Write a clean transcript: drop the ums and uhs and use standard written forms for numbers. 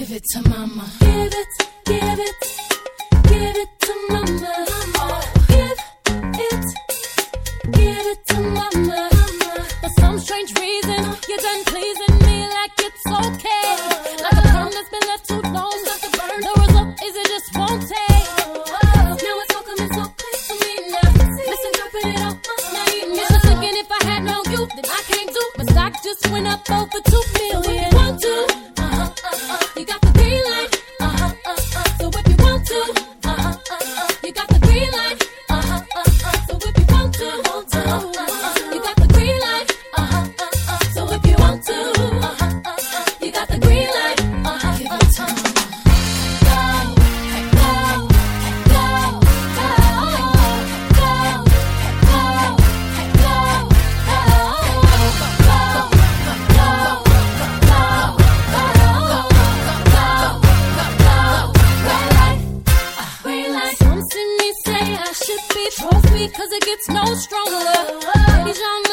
Give it to mama. Give it, give it, give it to mama. Give it to mama. For some strange reason, you're done pleasing me like it's okay. Like a perm that's been left too long, stuck to burn. The result is it just won't take. Now it's all coming so clear to me now. Listen, don't put it on my name. It's just thinking if I had no you, then I can't do. My stock just went up over 2 million. So if you want to, you got the green light. So if you want to, you got the green light. So if you want to, you got the green light. So if you want to, you got the green light. Give it to mama. Some see me say I should be trophy, cause it gets no stronger. Ladies, y'all